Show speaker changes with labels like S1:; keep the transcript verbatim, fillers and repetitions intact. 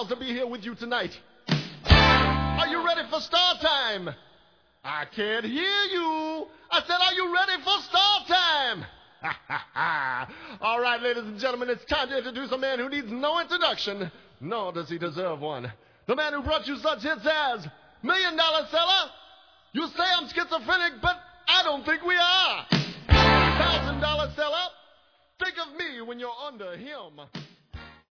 S1: pals to be here with you tonight. Are you ready for star time? I can't hear you. I said, are you ready for star time? All right, ladies and gentlemen, it's time to introduce a man who needs no introduction, nor does he deserve one. The man who brought you such hits as Million Dollar Seller. You say I'm schizophrenic, but I don't think we are. Thousand Dollar Seller. Think of me when you're under him.